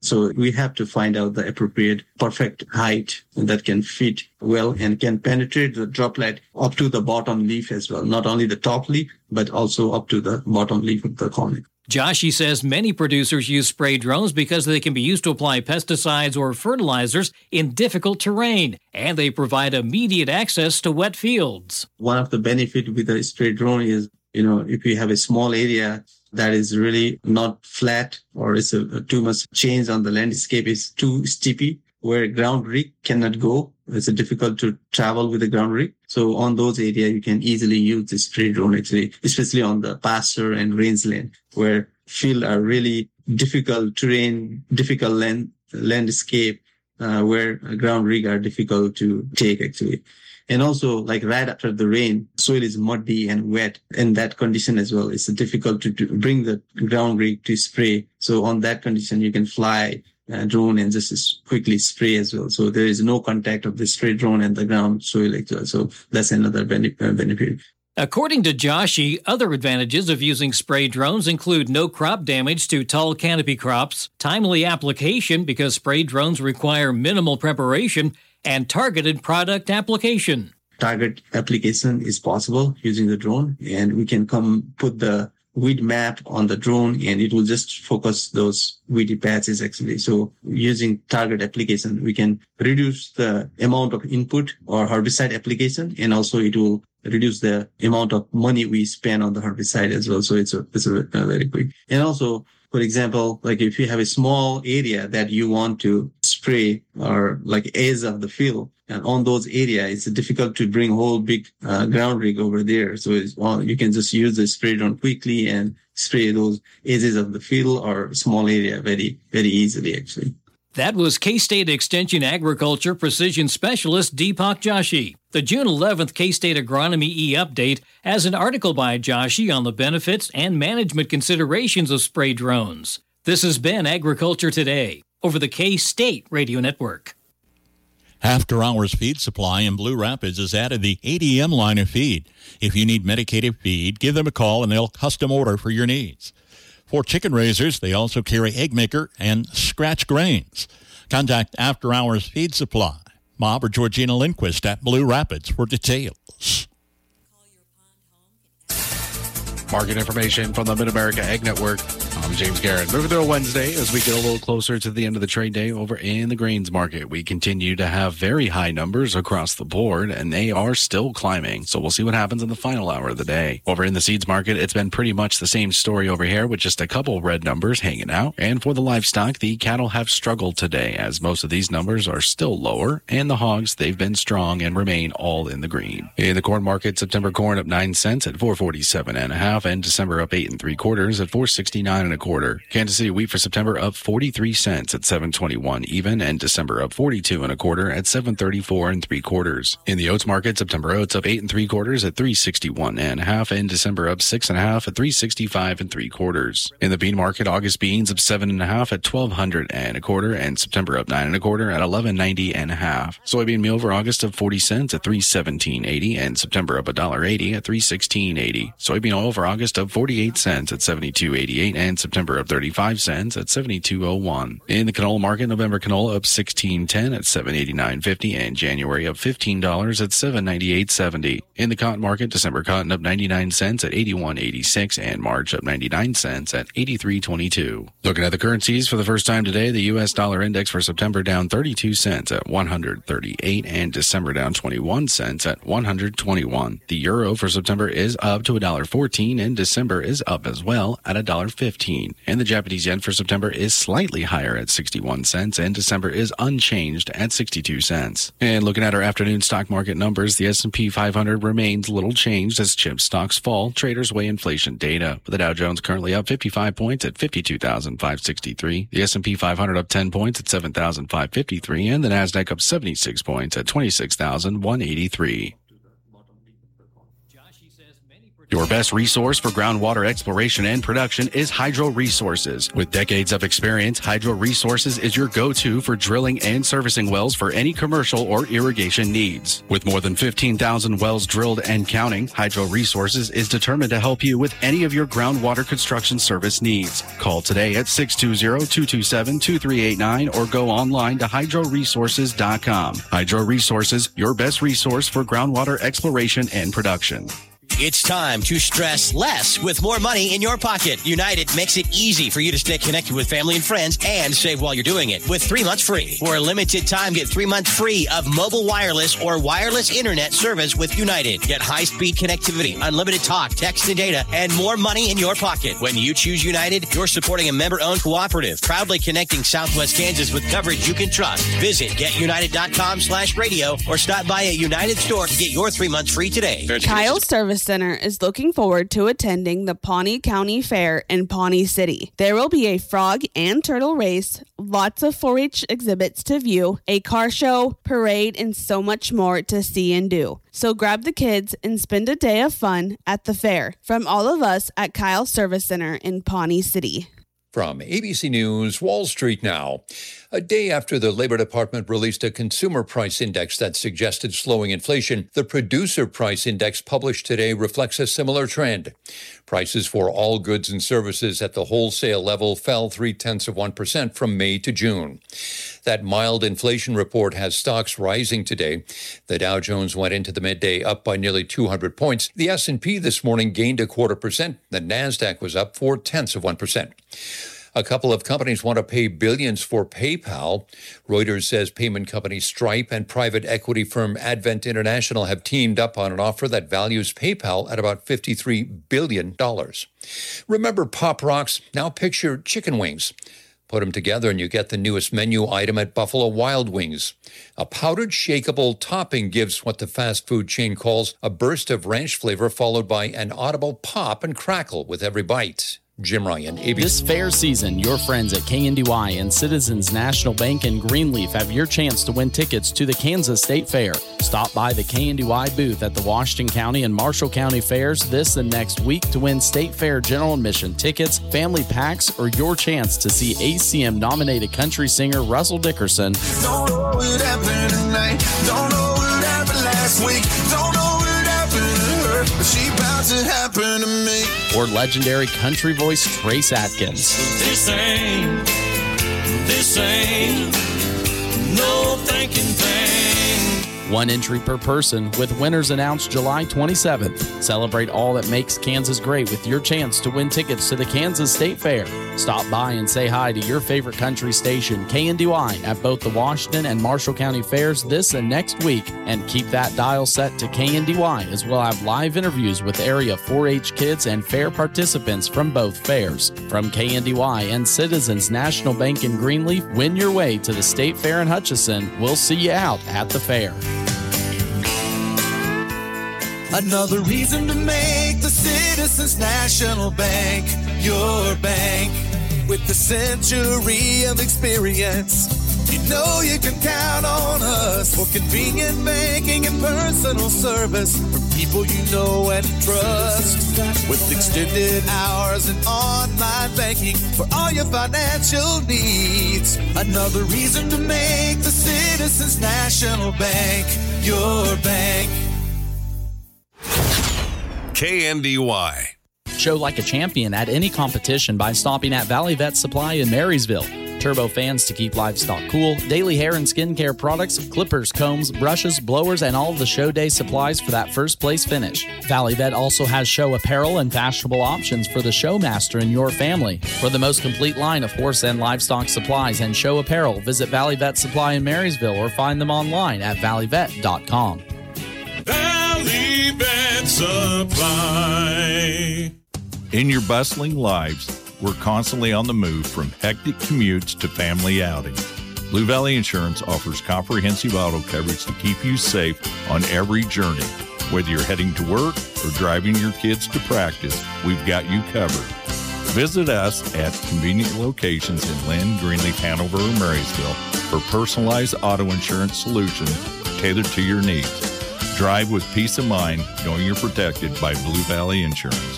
So we have to find out the appropriate, perfect height that can fit well and can penetrate the droplet up to the bottom leaf as well. Not only the top leaf, but also up to the bottom leaf of the corn. Joshi says many producers use spray drones because they can be used to apply pesticides or fertilizers in difficult terrain, and they provide immediate access to wet fields. One of the benefits with the spray drone is, if you have a small area that is really not flat or it's too much change on the landscape, is too steepy, where a ground rig cannot go. It's difficult to travel with a ground rig. So on those areas, you can easily use the spray drone, actually, especially on the pasture and rangeland, where fields are really difficult terrain, difficult landscape, where a ground rig are difficult to take, actually. And also, like right after the rain, soil is muddy and wet. In that condition as well, it's difficult to bring the ground rig to spray. So on that condition, you can fly drone and just quickly spray as well. So there is no contact of the spray drone and the ground soil as well. So that's another benefit. According to Joshi, other advantages of using spray drones include no crop damage to tall canopy crops, timely application because spray drones require minimal preparation, and targeted product application. Target application is possible using the drone, and we can put the weed map on the drone and it will just focus those weedy patches actually. So using target application, we can reduce the amount of input or herbicide application, and also it will reduce the amount of money we spend on the herbicide as well. So it's a very quick. And also, for example, like if you have a small area that you want to spray or like edge of the field, and on those areas, it's difficult to bring a whole big ground rig over there. So you can just use the spray drone quickly and spray those edges of the field or small area very, very easily, actually. That was K-State Extension Agriculture Precision Specialist Deepak Joshi. The June 11th K-State Agronomy E-Update has an article by Joshi on the benefits and management considerations of spray drones. This has been Agriculture Today over the K-State Radio Network. After Hours Feed Supply in Blue Rapids has added the ADM line of feed. If you need medicated feed, give them a call and they'll custom order for your needs. For chicken raisers, they also carry Egg Maker and Scratch Grains. Contact After Hours Feed Supply. Bob or Georgina Lindquist at Blue Rapids for details. Market information from the Mid-America Ag Network. I'm James Garrett. Moving through a Wednesday as we get a little closer to the end of the trade day over in the grains market. We continue to have very high numbers across the board, and they are still climbing. So we'll see what happens in the final hour of the day. Over in the seeds market, it's been pretty much the same story over here with just a couple red numbers hanging out. And for the livestock, the cattle have struggled today as most of these numbers are still lower. And the hogs, they've been strong and remain all in the green. In the corn market, September corn up 9 cents at $4.47.5, and December up 8 3/4 at $4.69 1/4. Kansas City wheat for September up 43 cents at $7.21 even, and December up 42 1/4 at $7.34 3/4. In the oats market, September oats up 8 3/4 at $3.61 1/2, and December up 6 1/2 at $3.65 3/4. In the bean market, August beans up 7 1/2 at $12.00 1/4, and September up 9 1/4 at $11.90 1/2. Soybean meal for August up 40 cents at $3.1780, and September up $1.80 at $3.1680. Soybean oil for August up 48 cents at $72.88, and September up 35 cents at $72.01. In the canola market, November canola up $16.10 at $7.8950, and January up $15 at $7.9870. In the cotton market, December cotton up 99 cents at $81.86, and March up 99 cents at $83.22. Looking at the currencies for the first time today, the U.S. dollar index for September down 32 cents at 138, and December down 21 cents at 121. The euro for September is up to $1.14, and December is up as well at $1.15. And the Japanese yen for September is slightly higher at 61 cents, and December is unchanged at 62 cents. And looking at our afternoon stock market numbers, the S&P 500 remains little changed as chip stocks fall. Traders weigh inflation data. The Dow Jones currently up 55 points at 52,563. The S&P 500 up 10 points at 7,553, and the Nasdaq up 76 points at 26,183. Your best resource for groundwater exploration and production is Hydro Resources. With decades of experience, Hydro Resources is your go-to for drilling and servicing wells for any commercial or irrigation needs. With more than 15,000 wells drilled and counting, Hydro Resources is determined to help you with any of your groundwater construction service needs. Call today at 620-227-2389 or go online to hydroresources.com. Hydro Resources, your best resource for groundwater exploration and production. It's time to stress less with more money in your pocket. United makes it easy for you to stay connected with family and friends and save while you're doing it with 3 months free. For a limited time, get 3 months free of mobile wireless or wireless internet service with United. Get high-speed connectivity, unlimited talk, text, and data, and more money in your pocket. When you choose United, you're supporting a member-owned cooperative, proudly connecting Southwest Kansas with coverage you can trust. Visit getunited.com/radio or stop by a United store to get your 3 months free today. Kyle Service Center is looking forward to attending the Pawnee County Fair in Pawnee City. There will be a frog and turtle race, lots of 4-H exhibits to view, a car show, parade, and so much more to see and do. So grab the kids and spend a day of fun at the fair. From all of us at Kyle Service Center in Pawnee City. From ABC News, Wall Street now. A day after the Labor Department released a consumer price index that suggested slowing inflation, the producer price index published today reflects a similar trend. Prices for all goods and services at the wholesale level fell 0.3% from May to June. That mild inflation report has stocks rising today. The Dow Jones went into the midday up by nearly 200 points. The S&P this morning gained 0.25%. The Nasdaq was up 0.4%. A couple of companies want to pay billions for PayPal. Reuters says payment company Stripe and private equity firm Advent International have teamed up on an offer that values PayPal at about $53 billion. Remember Pop Rocks? Now picture chicken wings. Put them together and you get the newest menu item at Buffalo Wild Wings. A powdered shakeable topping gives what the fast food chain calls a burst of ranch flavor followed by an audible pop and crackle with every bite. Jim Ryan, ABC. This fair season, your friends at KNDY and Citizens National Bank in Greenleaf have your chance to win tickets to the Kansas State Fair. Stop by the KNDY booth at the Washington County and Marshall County Fairs this and next week to win State Fair general admission tickets, family packs, or your chance to see ACM-nominated country singer Russell Dickerson. Don't know what happened tonight. Don't know what happened last week. Don't know what happened to her, but she about to happen to me. Or legendary country voice Trace Atkins. This ain't no thinking thing. One entry per person, with winners announced July 27th. Celebrate all that makes Kansas great with your chance to win tickets to the Kansas State Fair. Stop by and say hi to your favorite country station, KNDY, at both the Washington and Marshall County Fairs this and next week. And keep that dial set to KNDY, as we'll have live interviews with area 4-H kids and fair participants from both fairs. From KNDY and Citizens National Bank in Greenleaf, win your way to the State Fair in Hutchinson. We'll see you out at the fair. Another reason to make the Citizens National Bank your bank. With a century of experience, you know you can count on us for convenient banking and personal service from people you know and trust. With extended hours and online banking for all your financial needs. Another reason to make the Citizens National Bank your bank. KNDY. Show like a champion at any competition by stopping at Valley Vet Supply in Marysville. Turbo fans to keep livestock cool, daily hair and skincare products, clippers, combs, brushes, blowers, and all of the show day supplies for that first place finish. Valley Vet also has show apparel and fashionable options for the showmaster in your family. For the most complete line of horse and livestock supplies and show apparel, visit Valley Vet Supply in Marysville or find them online at valleyvet.com. Valley Vet Supply. In your bustling lives, we're constantly on the move from hectic commutes to family outings. Blue Valley Insurance offers comprehensive auto coverage to keep you safe on every journey. Whether you're heading to work or driving your kids to practice, we've got you covered. Visit us at convenient locations in Lynn, Greenleaf, Hanover, or Marysville for personalized auto insurance solutions tailored to your needs. Drive with peace of mind, knowing you're protected by Blue Valley Insurance.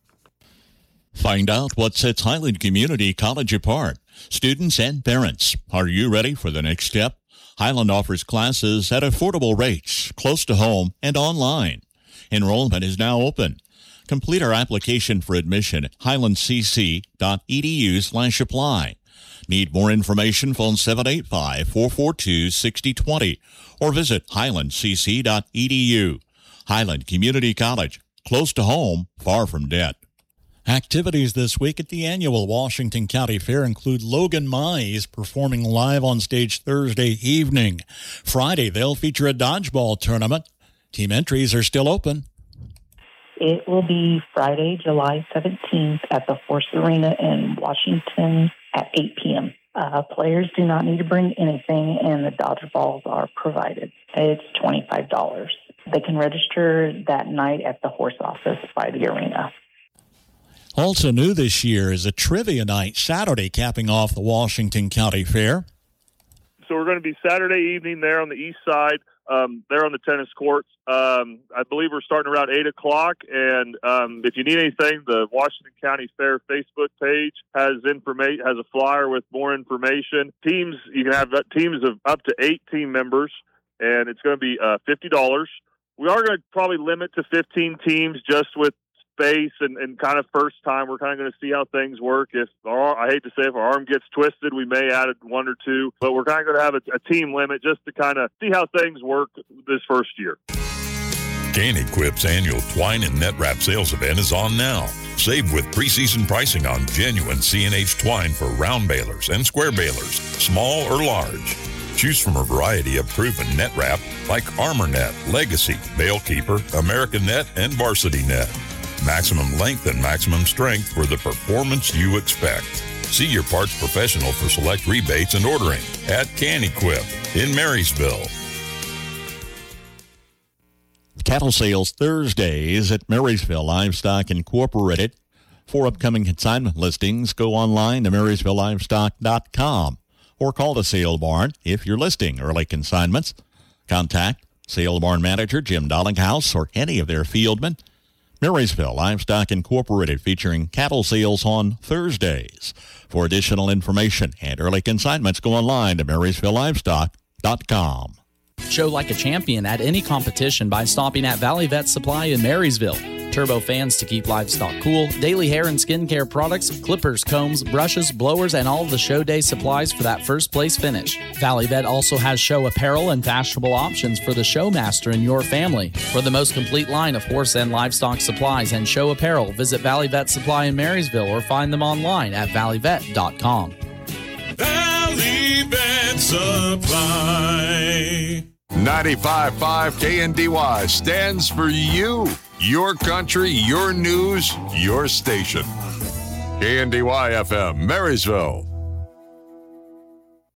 Find out what sets Highland Community College apart. Students and parents, are you ready for the next step? Highland offers classes at affordable rates, close to home, and online. Enrollment is now open. Complete our application for admission at highlandcc.edu/apply. Need more information? Phone 785-442-6020 or visit highlandcc.edu. Highland Community College, close to home, far from debt. Activities this week at the annual Washington County Fair include Logan Mize performing live on stage Thursday evening. Friday, they'll feature a dodgeball tournament. Team entries are still open. It will be Friday, July 17th at the Horse Arena in Washington at 8 p.m. Players do not need to bring anything, and the dodgeballs are provided. It's $25. They can register that night at the horse office by the arena. Also new this year is a trivia night Saturday, capping off the Washington County Fair. So we're going to be Saturday evening there on the east side, there on the tennis courts. I believe we're starting around 8 o'clock. And if you need anything, the Washington County Fair Facebook page has a flyer with more information. Teams, you can have teams of up to 8 team members, and it's going to be $50. We are going to probably limit to 15 teams just with space and kind of first time. We're kind of going to see how things work. I hate to say, if our arm gets twisted, we may add 1 or 2, but we're kind of going to have a team limit just to kind of see how things work this first year. Can-Equip's annual twine and net wrap sales event is on now. Save with preseason pricing on genuine C&H twine for round balers and square balers, small or large. Choose from a variety of proven net wrap like Armor Net, Legacy, Bale Keeper, American Net, and Varsity Net. Maximum length and maximum strength for the performance you expect. See your parts professional for select rebates and ordering at Can-Equip in Marysville. Cattle sales Thursdays at Marysville Livestock Incorporated. For upcoming consignment listings, go online to MarysvilleLivestock.com or call the sale barn if you're listing early consignments. Contact sale barn manager Jim Dollinghouse or any of their fieldmen. Marysville Livestock Incorporated, featuring cattle sales on Thursdays. For additional information and early consignments, go online to MarysvilleLivestock.com. Show like a champion at any competition by stopping at Valley Vet Supply in Marysville. Turbo fans to keep livestock cool, daily hair and skincare products, clippers, combs, brushes, blowers, and all of the show day supplies for that first place finish. Valley Vet also has show apparel and fashionable options for the showmaster in your family. For the most complete line of horse and livestock supplies and show apparel, visit Valley Vet Supply in Marysville or find them online at valleyvet.com. Valley Vet Supply. 95.5 KNDY stands for you. Your country, your news, your station. KNDY FM, Marysville.